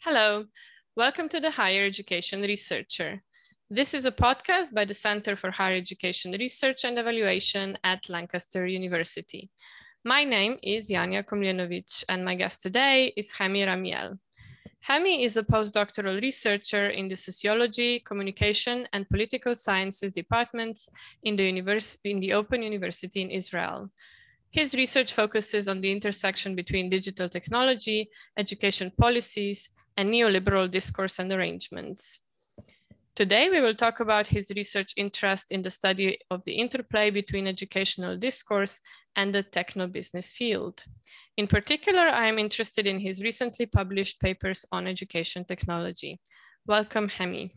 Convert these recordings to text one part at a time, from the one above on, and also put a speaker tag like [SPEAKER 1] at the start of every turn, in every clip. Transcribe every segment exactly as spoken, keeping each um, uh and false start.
[SPEAKER 1] Hello, welcome to the Higher Education Researcher. This is a podcast by the Center for Higher Education Research and Evaluation at Lancaster University. My name is Janja Komljenovic, and my guest today is Hemi Ramiel. Hemi is a postdoctoral researcher in the Sociology, Communication, and Political Sciences departments in the, univers in the Open University in Israel. His research focuses on the intersection between digital technology, education policies, and neoliberal discourse and arrangements. Today, we will talk about his research interest in the study of the interplay between educational discourse and the techno-business field. In particular, I am interested in his recently published papers on education technology. Welcome, Hemi.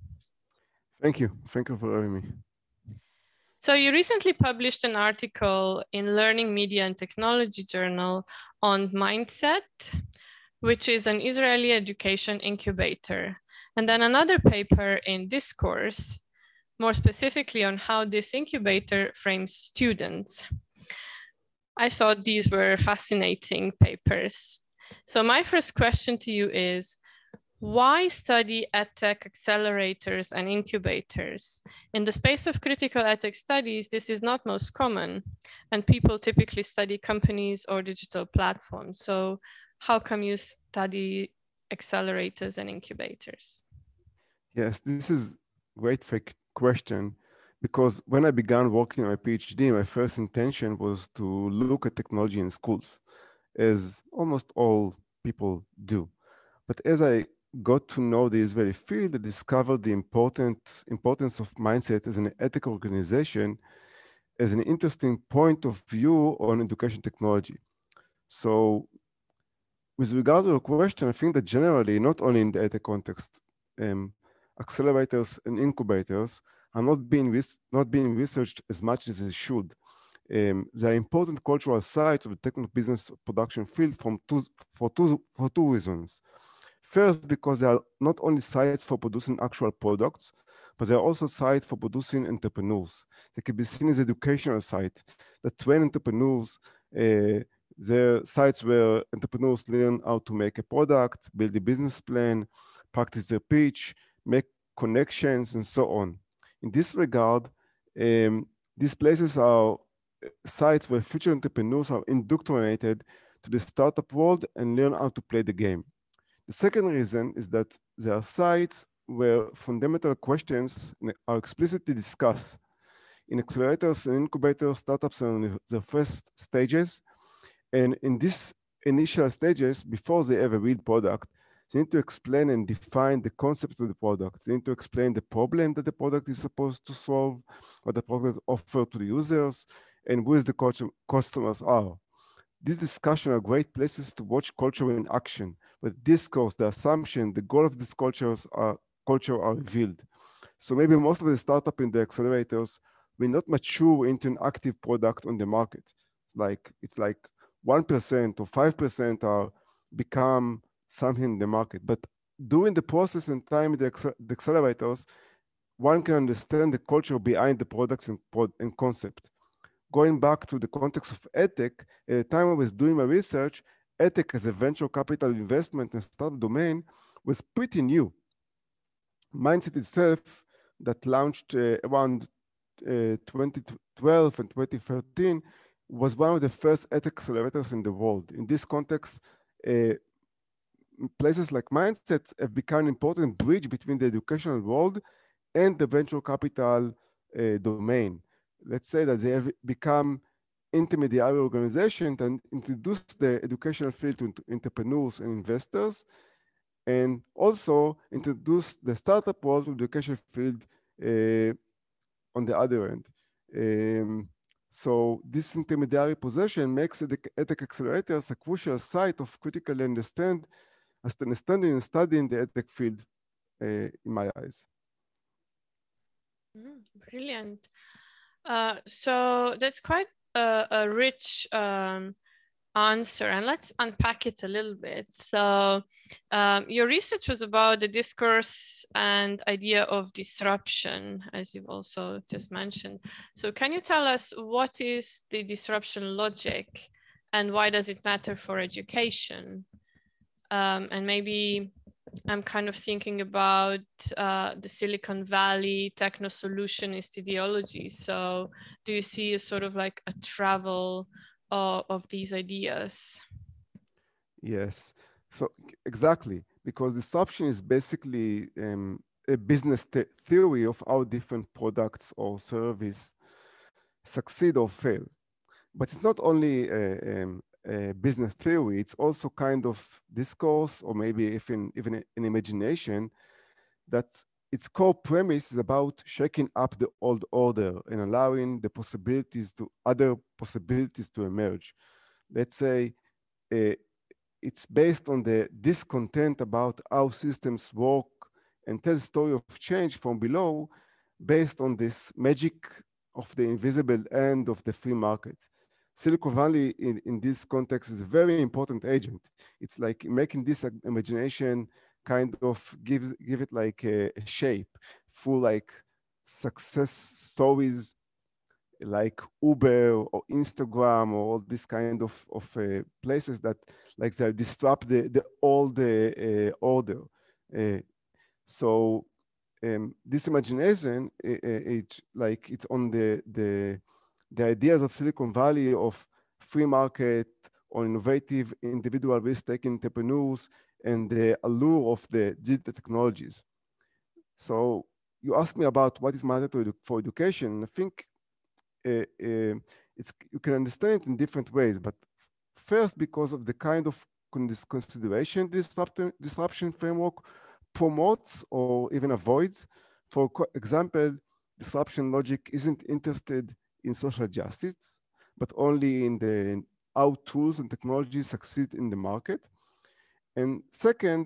[SPEAKER 2] Thank you. Thank you for having me.
[SPEAKER 1] So you recently published an article in Learning Media and Technology Journal on Mindset, which is an Israeli education incubator. And then another paper in Discourse, more specifically on how this incubator frames students. I thought these were fascinating papers. So my first question to you is, why study edtech accelerators and incubators? In the space of critical ethics studies, this is not most common, and people typically study companies or digital platforms. So how come you study accelerators and incubators?
[SPEAKER 2] Yes, this is a great question, because when I began working on my PhD, my first intention was to look at technology in schools, as almost all people do. But as I got to know the Israeli field, I discovered the important importance of Mindset as an ethical organization, as an interesting point of view on education technology. So with regard to your question, I think that generally, not only in the ethic context, um, accelerators and incubators are not being, not being researched as much as they should. Um, they are important cultural sites of the technical business production field from two, for, two, for two reasons. First, because they are not only sites for producing actual products, but they are also sites for producing entrepreneurs. They can be seen as educational sites that train entrepreneurs. Uh, They're sites where entrepreneurs learn how to make a product, build a business plan, practice their pitch, make connections, and so on. In this regard, um, these places are sites where future entrepreneurs are indoctrinated to the startup world and learn how to play the game. The second reason is that there are sites where fundamental questions are explicitly discussed. In accelerators and incubators, startups are in their first stages. And in these initial stages, before they have a real product, they need to explain and define the concept of the product. They need to explain the problem that the product is supposed to solve, what the product offers to the users, and who the customers are. These discussions are great places to watch culture in action, where discourse, the assumption, the goal of these cultures are, culture are revealed. So maybe most of the startup in the accelerators will not mature into an active product on the market. It's like, it's like one percent or five percent are become something in the market. But during the process and time in the, the accelerators, one can understand the culture behind the products and, and concept. Going back to the context of edtech, at the time I was doing my research, edtech as a venture capital investment and startup domain was pretty new. Mindset itself, that launched uh, around uh, twenty twelve and twenty thirteen, was one of the first edtech accelerators in the world. In this context, uh, places like Mindset have become an important bridge between the educational world and the venture capital uh, domain. Let's say that they have become intermediary organizations and introduced the educational field to entrepreneurs and investors, and also introduced the startup world to the education field uh, on the other end. Um, so this intermediary position makes the edtech accelerators a crucial site of critically understand, understanding and studying the edtech field, uh, in my eyes.
[SPEAKER 1] Mm, brilliant. Uh, so that's quite a, a rich um, answer, and let's unpack it a little bit. So um, your research was about the discourse and idea of disruption, as you've also just mentioned. So can you tell us what is the disruption logic and why does it matter for education? Um, and maybe I'm kind of thinking about uh, the Silicon Valley techno solutionist ideology. So do you see a sort of like a travel of, of these ideas?
[SPEAKER 2] Yes, so exactly, because disruption is basically um, a business the theory of how different products or service succeed or fail. But it's not only a, um, a business theory, it's also kind of discourse or maybe even, even an imagination that its core premise is about shaking up the old order and allowing the possibilities to other possibilities to emerge. Let's say uh, it's based on the discontent about how systems work and tell story of change from below based on this magic of the invisible end of the free market. Silicon Valley in, in this context is a very important agent. It's like making this imagination kind of give, give it like a, a shape, full like success stories like Uber or Instagram or all this kind of, of uh, places that like they disrupt the, the old uh, order. Uh, so um, this imagination, it, it like it's on the, the, the ideas of Silicon Valley of free market or innovative individual risk-taking entrepreneurs and the allure of the digital technologies. So you asked me about what is matter to edu for education. I think uh, uh, it's you can understand it in different ways, but first because of the kind of consideration disruption, disruption framework promotes or even avoids. For example, disruption logic isn't interested in social justice, but only in the how tools and technologies succeed in the market. And second,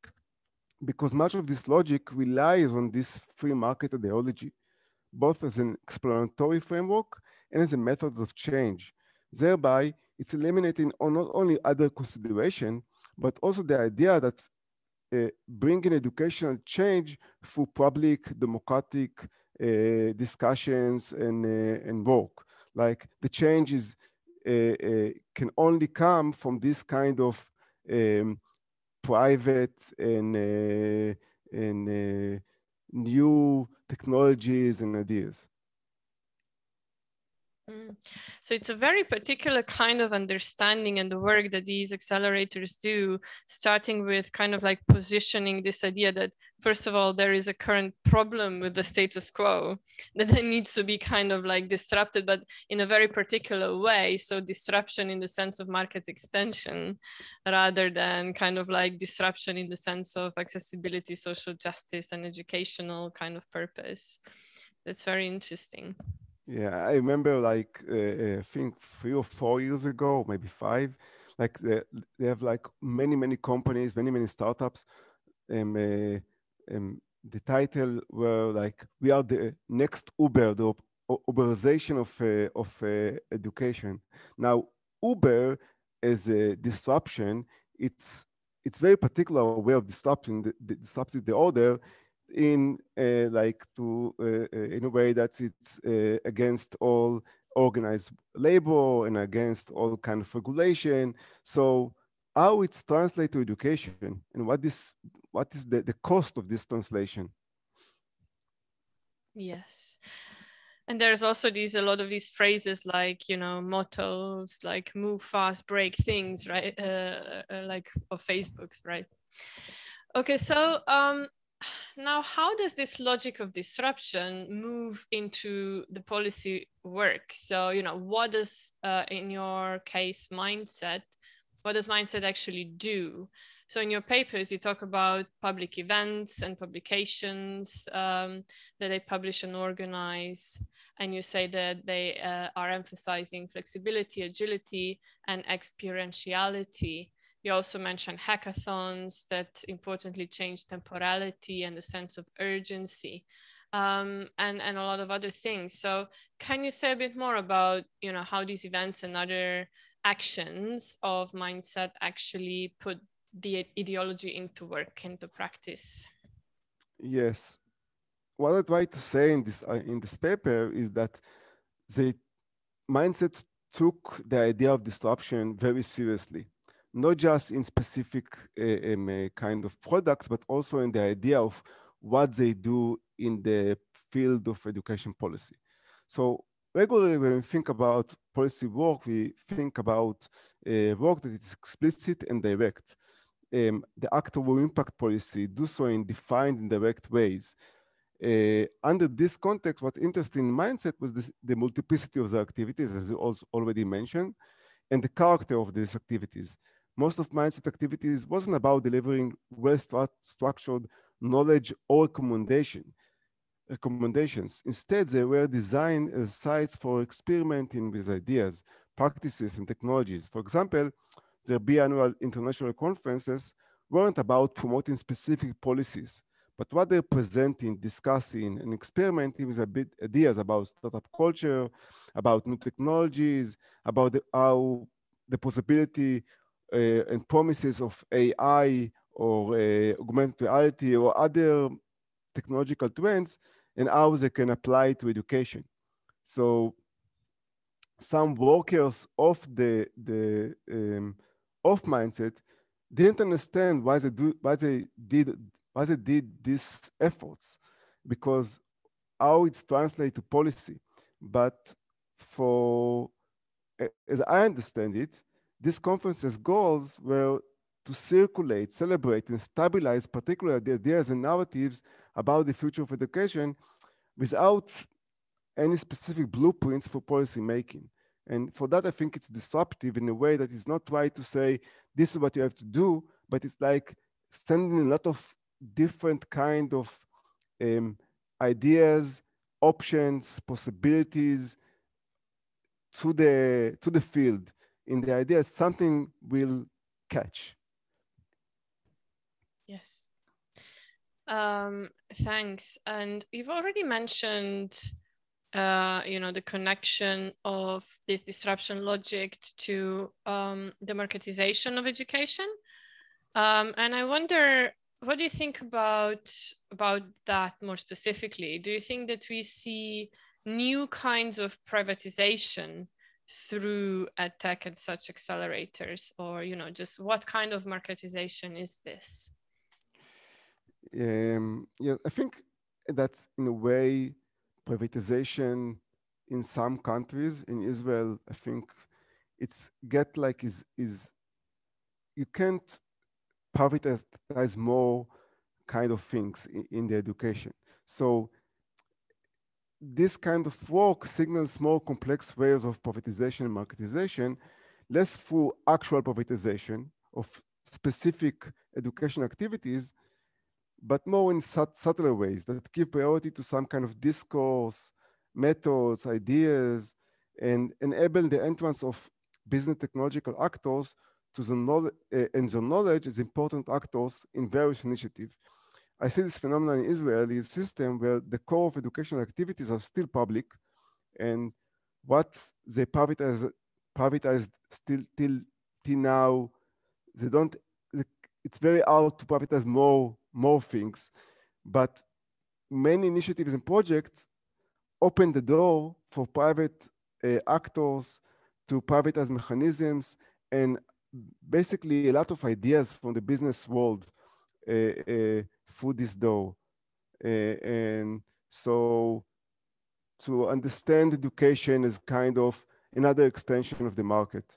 [SPEAKER 2] because much of this logic relies on this free market ideology, both as an explanatory framework and as a method of change. Thereby, it's eliminating not only other consideration, but also the idea that uh, bringing educational change through public, democratic uh, discussions and, uh, and work. Like the change is, uh, uh, can only come from this kind of um, private and, uh, and uh, new technologies and ideas.
[SPEAKER 1] Mm. So it's a very particular kind of understanding and the work that these accelerators do, starting with kind of like positioning this idea that, first of all, there is a current problem with the status quo that then needs to be kind of like disrupted, but in a very particular way. So disruption in the sense of market extension, rather than kind of like disruption in the sense of accessibility, social justice, and educational kind of purpose. That's very interesting.
[SPEAKER 2] Yeah, I remember like uh, I think three or four years ago, maybe five, like they, they have like many many companies, many many startups. Um, uh, um, the title were like we are the next Uber, the Uberization of uh, of uh, education. Now Uber as a disruption, it's it's very particular way of disrupting the, the disrupting the order in uh, like to uh, uh, in a way that it's uh, against all organized labor and against all kind of regulation. So how it's translated to education and what this what is the, the cost of this translation?
[SPEAKER 1] Yes. And there's also these a lot of these phrases like, you know, mottos like move fast, break things, right? Uh, uh, like of Facebook's, right? Okay, so um, now how does this logic of disruption move into the policy work? So, you know, what does, uh, in your case, mindset, what does mindset actually do? So in your papers, you talk about public events and publications um, that they publish and organize. And you say that they uh, are emphasizing flexibility, agility, and experientiality. You also mentioned hackathons that importantly change temporality and the sense of urgency, um, and, and a lot of other things. So can you say a bit more about, you know, how these events and other actions of mindset actually put the ideology into work, into practice?
[SPEAKER 2] Yes, what I try to say in this uh, in this paper is that the mindset took the idea of disruption very seriously. not just in specific uh, um, uh, kind of products, but also in the idea of what they do in the field of education policy. So regularly when we think about policy work, we think about uh, work that is explicit and direct. Um, the actor will impact policy, do so in defined and direct ways. Uh, under this context, what interesting mindset was this, the multiplicity of the activities, as you also already mentioned, and the character of these activities. Most of mindset activities wasn't about delivering well-structured knowledge or recommendation, recommendations. Instead, they were designed as sites for experimenting with ideas, practices, and technologies. For example, the biannual international conferences weren't about promoting specific policies, but what they're presenting, discussing, and experimenting with a bit ideas about startup culture, about new technologies, about the, how the possibility uh, and promises of A I or uh, augmented reality or other technological trends and how they can apply to education. So some workers of the the um, of mindset didn't understand why they do why they did why they did these efforts, because how it's translated to policy. But for as I understand it, this conference's goals were to circulate, celebrate, and stabilize particular ideas and narratives about the future of education without any specific blueprints for policy making. And for that, I think it's disruptive in a way that it's not right to say, this is what you have to do, but it's like sending a lot of different kind of um, ideas, options, possibilities to the, to the field in the idea something will catch.
[SPEAKER 1] Yes. Um, thanks. And you've already mentioned Uh, you know, the connection of this disruption logic to um, democratization of education. Um, and I wonder, what do you think about, about that more specifically? Do you think that we see new kinds of privatization through edtech and such accelerators? Or, you know, just what kind of marketization is this?
[SPEAKER 2] Um, yeah, I think that's in a way privatization in some countries. In Israel, I think it's get like is is you can't privatize more kind of things in, in the education. So this kind of work signals more complex ways of privatization and marketization, less through actual privatization of specific education activities, but more in sut subtler ways that give priority to some kind of discourse, methods, ideas, and enable the entrance of business technological actors to the knowledge, uh, and the knowledge as important actors in various initiatives. I see this phenomenon in Israeli system where the core of educational activities are still public, and what they privatize, privatized still till, till now, they don't, it's very hard to privatize more, more things, but many initiatives and projects open the door for private uh, actors to privatize mechanisms, and basically a lot of ideas from the business world uh, uh, through this door. Uh, and so to understand education as kind of another extension of the market.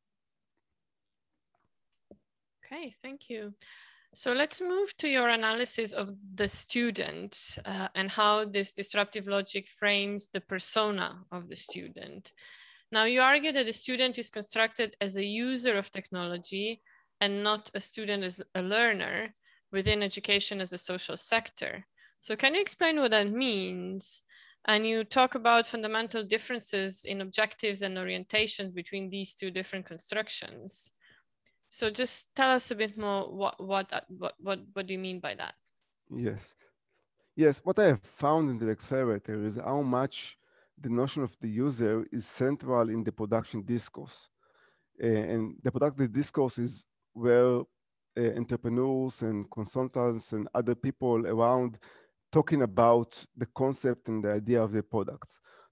[SPEAKER 1] Okay, thank you. So let's move to your analysis of the student uh, and how this disruptive logic frames the persona of the student. Now, you argue that the student is constructed as a user of technology and not a student as a learner within education as a social sector. So can you explain what that means? And you talk about fundamental differences in objectives and orientations between these two different constructions. So just tell us a bit more what what what what, what do you mean by that?
[SPEAKER 2] Yes. Yes, what I have found in the accelerator is how much the notion of the user is central in the production discourse. Uh, and the productive discourse is where uh, entrepreneurs and consultants and other people around talking about the concept and the idea of the products.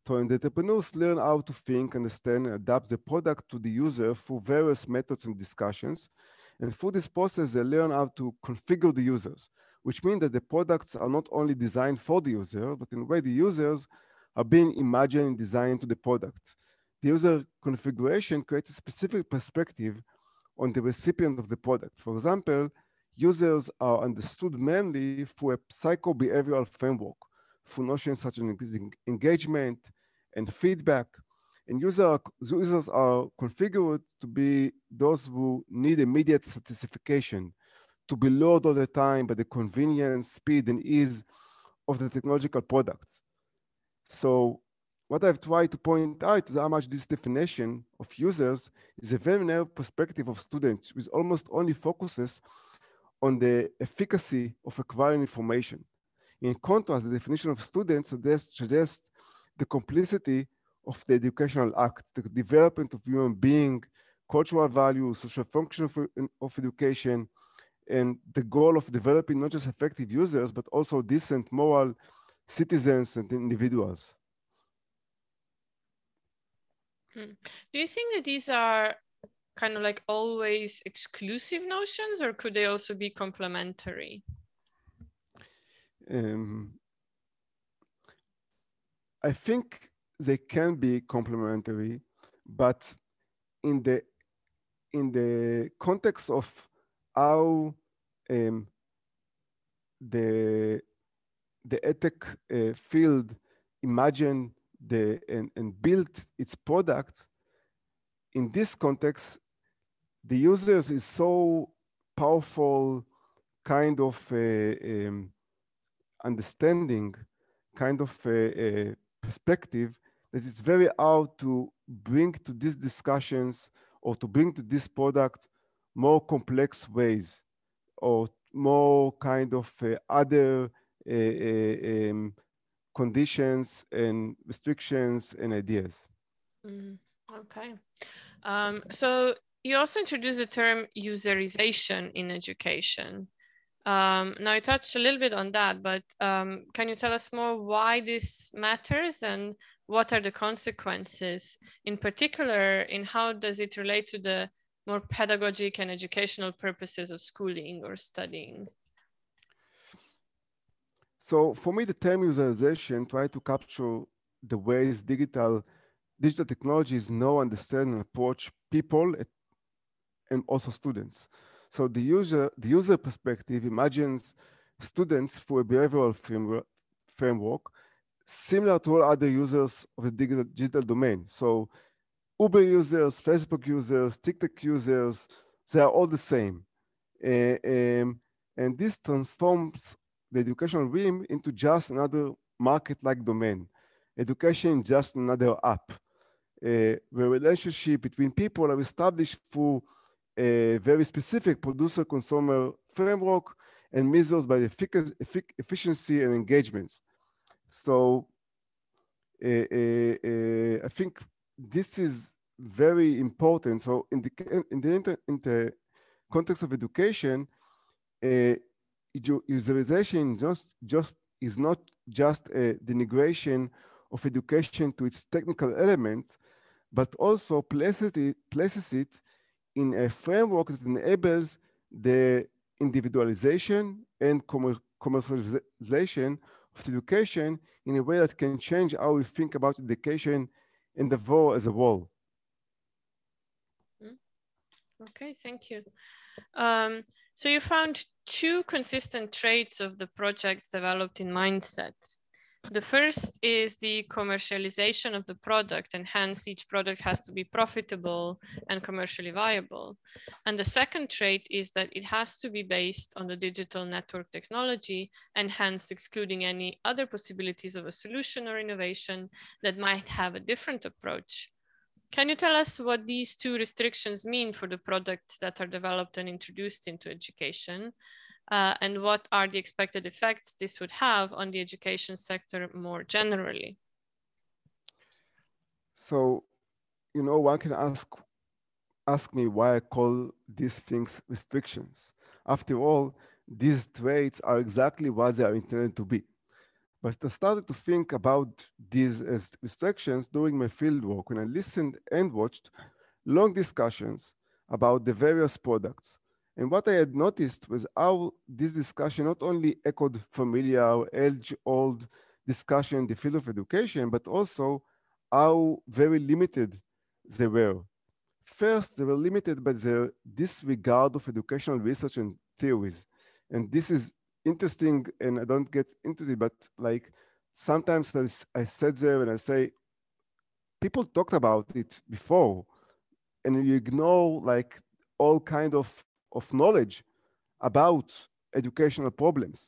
[SPEAKER 2] So the entrepreneurs learn how to think, understand, and adapt the product to the user through various methods and discussions. And through this process, they learn how to configure the users, which means that the products are not only designed for the user, but in a way the users are being imagined and designed into the product. The user configuration creates a specific perspective on the recipient of the product. For example, users are understood mainly through a psycho-behavioral framework, through notions such as engagement and feedback. And user, users are configured to be those who need immediate satisfaction, to be lured all the time by the convenience, speed, and ease of the technological product. So what I've tried to point out is how much this definition of users is a very narrow perspective of students, which almost only focuses on the efficacy of acquiring information. In contrast, the definition of students suggests, suggests the complicity of the educational act, the development of human being, cultural values, social function of, of education, and the goal of developing not just effective users, but also decent, moral citizens and individuals.
[SPEAKER 1] Hmm. Do you think that these are kind of like always exclusive notions, or could they also be complementary?
[SPEAKER 2] Um, I think they can be complementary, but in the in the context of how um, the the edtech uh, field imagined the and, and built its product, in this context, the users is so powerful kind of uh, um, understanding, kind of uh, uh, perspective, that it's very hard to bring to these discussions or to bring to this product more complex ways or more kind of uh, other uh, uh, um, conditions and restrictions and ideas.
[SPEAKER 1] Mm, okay. Um, so you also introduced the term userization in education. Um, now, I touched a little bit on that, but um, can you tell us more why this matters and what are the consequences? In particular, in how does it relate to the more pedagogic and educational purposes of schooling or studying?
[SPEAKER 2] So for me, the term userization try to capture the ways digital digital technologies know, understand, and approach people and also students. So the user, the user perspective imagines students through a behavioral framework, framework similar to all other users of the digital, digital domain. So Uber users, Facebook users, TikTok users, they are all the same. Uh, um, and this transforms the educational realm into just another market-like domain. Education is just another app. Uh, the relationship between people are established through a very specific producer-consumer framework and measures by effic efficiency and engagement. So uh, uh, uh, I think this is very important. So in the in the, inter, in the context of education, uh, userization just just is not just a denigration of education to its technical elements, but also places it, places it in a framework that enables the individualization and commercialization of education in a way that can change how we think about education in the world as a whole.
[SPEAKER 1] Okay, thank you. Um, so you found two consistent traits of the projects developed in Mindset. The first is the commercialization of the product, and hence each product has to be profitable and commercially viable. And the second trait is that it has to be based on the digital network technology, and hence excluding any other possibilities of a solution or innovation that might have a different approach. Can you tell us what these two restrictions mean for the products that are developed and introduced into education? Uh, and what are the expected effects this would have on the education sector more generally?
[SPEAKER 2] So, you know, one can ask, ask me why I call these things restrictions. After all, these traits are exactly what they are intended to be. But I started to think about these as restrictions during my fieldwork when I listened and watched long discussions about the various products. And what I had noticed was how this discussion not only echoed familiar, age-old discussion in the field of education, but also how very limited they were. First, they were limited by the disregard of educational research and theories. And this is interesting, and I don't get into it, but like sometimes I, I sit there and I say, people talked about it before, and you ignore like all kind of, of knowledge about educational problems.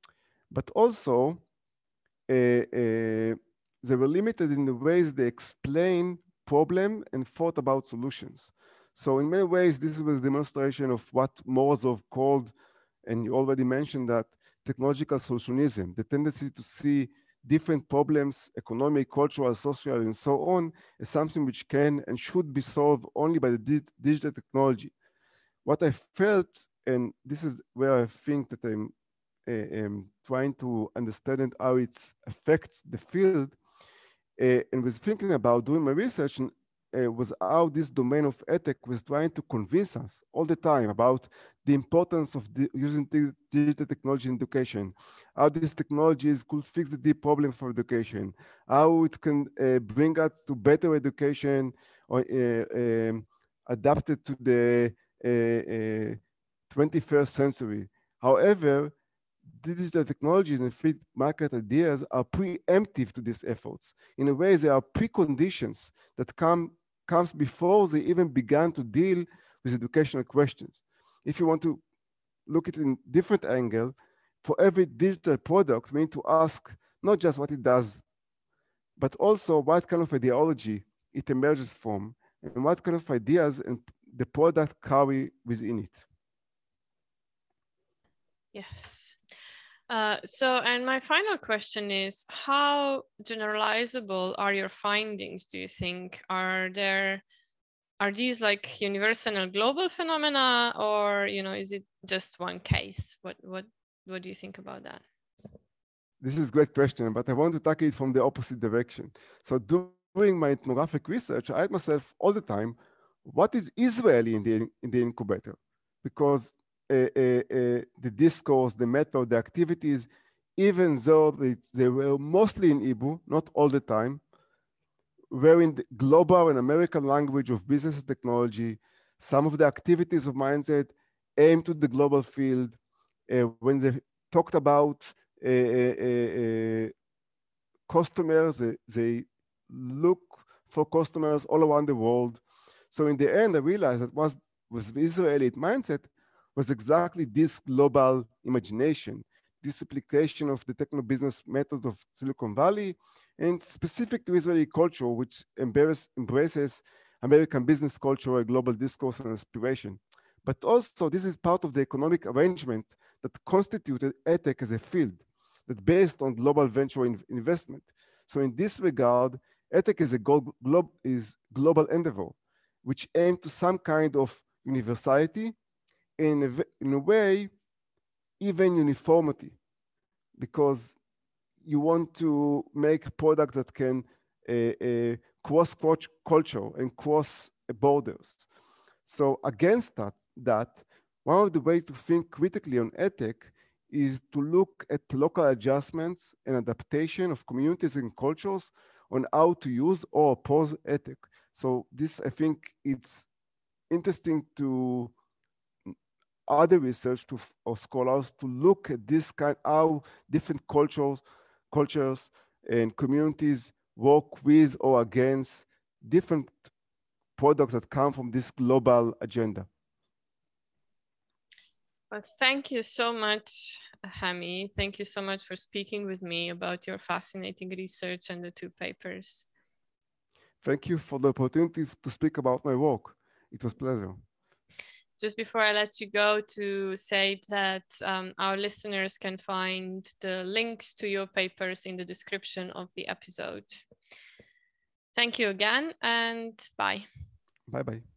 [SPEAKER 2] But also, uh, uh, they were limited in the ways they explain problem and thought about solutions. So in many ways, this was a demonstration of what Morozov called, and you already mentioned that, technological solutionism, the tendency to see different problems, economic, cultural, social, and so on, as something which can and should be solved only by the di digital technology. What I felt, and this is where I think that I'm uh, um, trying to understand how it affects the field, uh, and was thinking about doing my research, and, uh, was how this domain of EdTech was trying to convince us all the time about the importance of the, using the digital technology in education, how these technologies could fix the deep problem for education, how it can uh, bring us to better education or uh, um, adapted to the uh, uh, twenty-first century. However, digital technologies and free market ideas are preemptive to these efforts. In a way, they are preconditions that come comes before they even began to deal with educational questions. If you want to look at it in different angle, for every digital product, we need to ask not just what it does, but also what kind of ideology it emerges from and what kind of ideas and the product carry within it.
[SPEAKER 1] Yes. Uh, so, and my final question is, how generalizable are your findings, do you think? Are there, are these like universal and global phenomena, or, you know, is it just one case? What, what, what do you think about that?
[SPEAKER 2] This is a great question, but I want to tackle it from the opposite direction. So doing my ethnographic research, I asked myself all the time, what is Israeli in the, in the incubator? Because uh, uh, uh, the discourse, the method, the activities, even though they, they were mostly in Hebrew, not all the time, were in the global and American language of business and technology. Some of the activities of Mindset aimed to the global field. Uh, when they talked about uh, uh, uh, customers, they, they look for customers all around the world. So in the end, I realized that was with the Israeli mindset was exactly this global imagination, this application of the techno business method of Silicon Valley, and specific to Israeli culture, which embrace, embraces American business culture, a global discourse and aspiration. But also, this is part of the economic arrangement that constituted EdTech as a field that based on global venture in investment. So in this regard, EdTech is a glo glo is global endeavor, which aims to some kind of universality, in a, in a way, even uniformity, because you want to make a product that can uh, uh, cross culture and cross borders. So against that, that, one of the ways to think critically on EdTech is to look at local adjustments and adaptation of communities and cultures on how to use or oppose EdTech. So this, I think, it's interesting to other research to, or scholars to look at this kind, how different cultures, cultures and communities work with or against different products that come from this global agenda.
[SPEAKER 1] Well, thank you so much, Hami. Thank you so much for speaking with me about your fascinating research and the two papers.
[SPEAKER 2] Thank you for the opportunity to speak about my work. It was a pleasure.
[SPEAKER 1] Just before I let you go, to say that um, our listeners can find the links to your papers in the description of the episode. Thank you again, and bye.
[SPEAKER 2] Bye-bye.